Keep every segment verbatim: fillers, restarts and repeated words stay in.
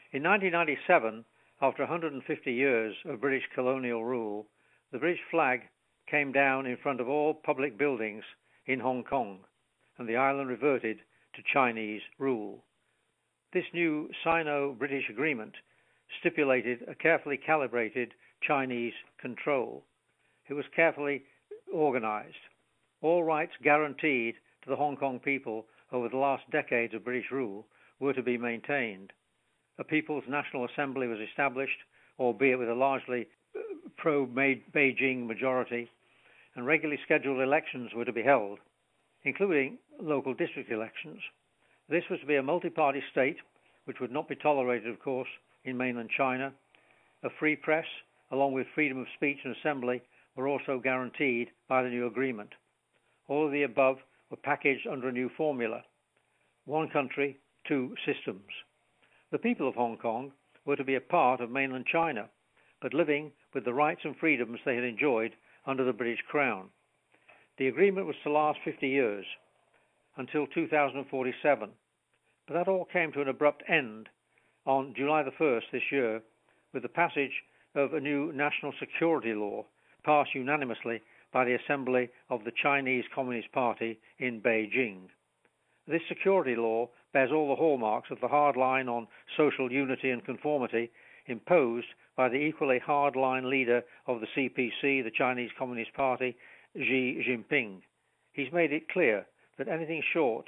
In nineteen ninety-seven, after one hundred fifty years of British colonial rule, the British flag came down in front of all public buildings in Hong Kong, and the island reverted to Chinese rule. This new Sino-British agreement stipulated a carefully calibrated Chinese control. It was carefully organized. All rights guaranteed to the Hong Kong people over the last decades of British rule were to be maintained. A People's National Assembly was established, albeit with a largely pro-Beijing majority, and regularly scheduled elections were to be held, including local district elections. This was to be a multi-party state, which would not be tolerated, of course, in mainland China. A free press, along with freedom of speech and assembly, were also guaranteed by the new agreement. All of the above were packaged under a new formula: one country, two systems. The people of Hong Kong were to be a part of mainland China, but living with the rights and freedoms they had enjoyed under the British Crown. The agreement was to last fifty years, until two thousand forty-seven, but that all came to an abrupt end on July the first this year with the passage of a new national security law passed unanimously by the Assembly of the Chinese Communist Party in Beijing. This security law bears all the hallmarks of the hard line on social unity and conformity imposed by the equally hard-line leader of the C P C, the Chinese Communist Party, Xi Jinping. He's made it clear that anything short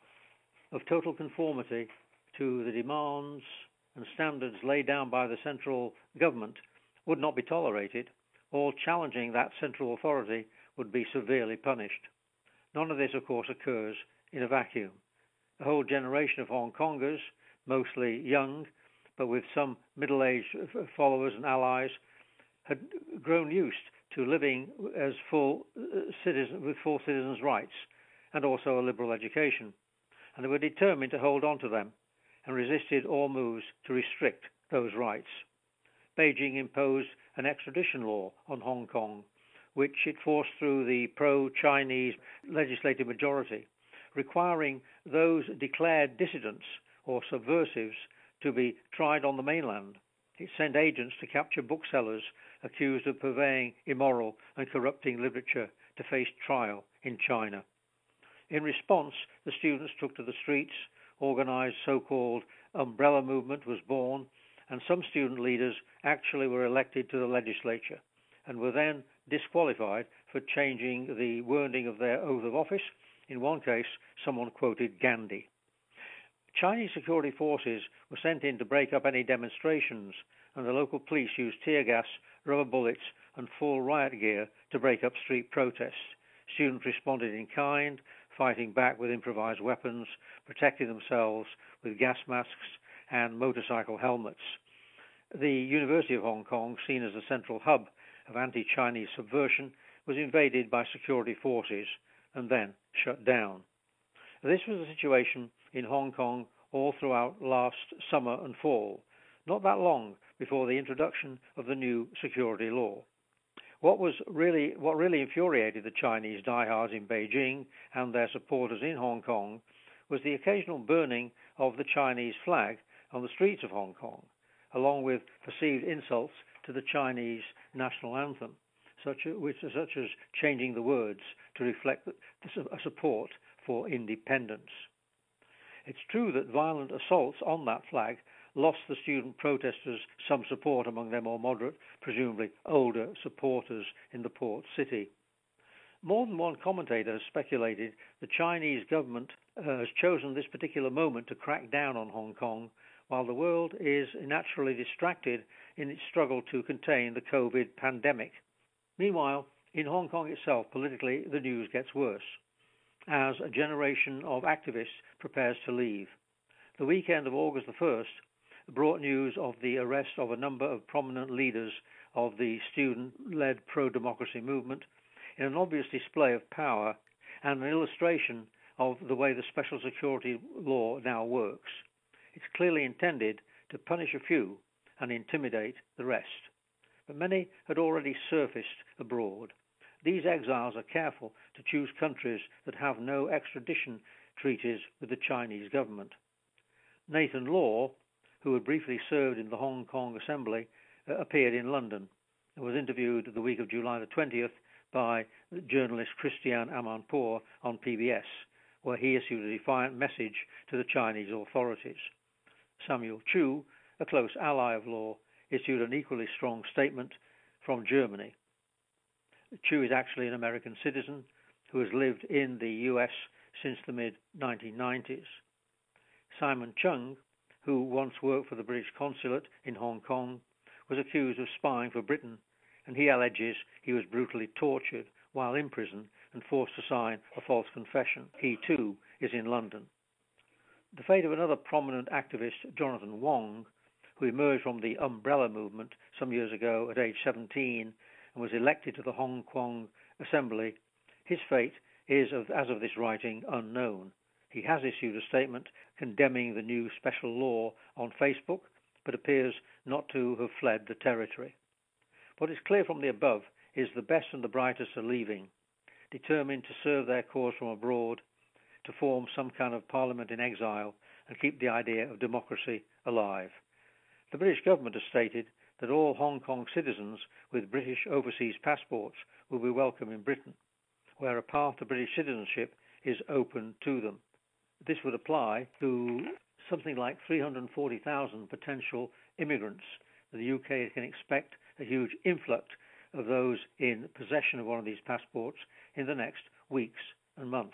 of total conformity to the demands and standards laid down by the central government would not be tolerated. All challenging that central authority would be severely punished. None of this, of course, occurs in a vacuum. A whole generation of Hong Kongers, mostly young, but with some middle-aged followers and allies, had grown used to living as full citizens with full citizens' rights and also a liberal education, and they were determined to hold on to them and resisted all moves to restrict those rights. Beijing imposed an extradition law on Hong Kong, which it forced through the pro-Chinese legislative majority, requiring those declared dissidents or subversives to be tried on the mainland. It sent agents to capture booksellers accused of purveying immoral and corrupting literature to face trial in China. In response, the students took to the streets, organized so-called umbrella movement was born, and some student leaders actually were elected to the legislature and were then disqualified for changing the wording of their oath of office. In one case, someone quoted Gandhi. Chinese security forces were sent in to break up any demonstrations, and the local police used tear gas, rubber bullets, and full riot gear to break up street protests. Students responded in kind, fighting back with improvised weapons, protecting themselves with gas masks and motorcycle helmets. The University of Hong Kong, seen as the central hub of anti-Chinese subversion, was invaded by security forces and then shut down. This was the situation in Hong Kong all throughout last summer and fall, not that long before the introduction of the new security law. What was really what really infuriated the Chinese diehards in Beijing and their supporters in Hong Kong was the occasional burning of the Chinese flag on the streets of Hong Kong, along with perceived insults to the Chinese national anthem, such, which, such as changing the words to reflect a support for independence. It's true that violent assaults on that flag lost the student protesters some support among their more moderate, presumably older supporters in the port city. More than one commentator has speculated the Chinese government uh, has chosen this particular moment to crack down on Hong Kong, while the world is naturally distracted in its struggle to contain the COVID pandemic. Meanwhile, in Hong Kong itself, politically, the news gets worse, as a generation of activists prepares to leave. The weekend of August the first brought news of the arrest of a number of prominent leaders of the student-led pro-democracy movement in an obvious display of power and an illustration of the way the special security law now works. It's clearly intended to punish a few and intimidate the rest. But many had already surfaced abroad. These exiles are careful to choose countries that have no extradition treaties with the Chinese government. Nathan Law, who had briefly served in the Hong Kong Assembly, uh, appeared in London and was interviewed the week of July the twentieth by journalist Christiane Amanpour on P B S, where he issued a defiant message to the Chinese authorities. Samuel Chu, a close ally of Law, issued an equally strong statement from Germany. Chu is actually an American citizen who has lived in the U S since the mid nineteen nineties. Simon Chung, who once worked for the British consulate in Hong Kong, was accused of spying for Britain, and he alleges he was brutally tortured while in prison and forced to sign a false confession. He too is in London. The fate of another prominent activist, Jonathan Wong, who emerged from the Umbrella movement some years ago at age seventeen and was elected to the Hong Kong Assembly, his fate is, of, as of this writing, unknown. He has issued a statement condemning the new special law on Facebook, but appears not to have fled the territory. What is clear from the above is the best and the brightest are leaving, determined to serve their cause from abroad, to form some kind of parliament in exile and keep the idea of democracy alive. The British government has stated that all Hong Kong citizens with British overseas passports will be welcome in Britain, where a path to British citizenship is open to them. This would apply to something like three hundred forty thousand potential immigrants. The U K can expect a huge influx of those in possession of one of these passports in the next weeks and months.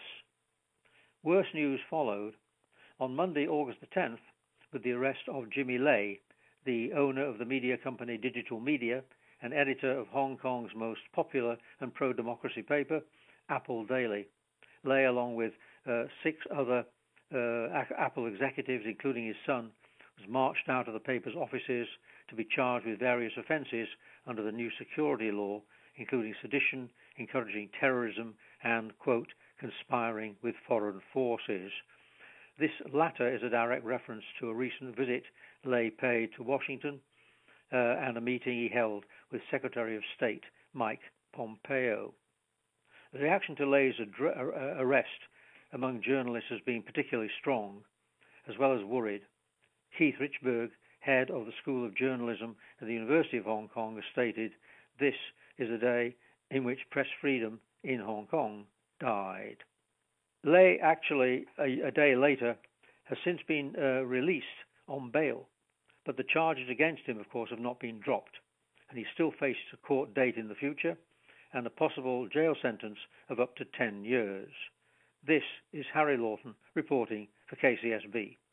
Worse news followed on Monday, August the tenth, with the arrest of Jimmy Lai, the owner of the media company Digital Media and editor of Hong Kong's most popular and pro-democracy paper, Apple Daily. Lai, along with uh, six other uh, Apple executives, including his son, was marched out of the paper's offices to be charged with various offences under the new security law, including sedition, encouraging terrorism, and, quote, conspiring with foreign forces. This latter is a direct reference to a recent visit Lai paid to Washington uh, and a meeting he held with Secretary of State Mike Pompeo. The reaction to Lai's adre- uh, arrest among journalists has been particularly strong, as well as worried. Keith Richburg, head of the School of Journalism at the University of Hong Kong, has stated, "This is a day in which press freedom in Hong Kong died." Lai, actually, a, a day later, has since been uh, released on bail, but the charges against him, of course, have not been dropped, and he still faces a court date in the future and a possible jail sentence of up to ten years. This is Harry Lawton reporting for K C S B.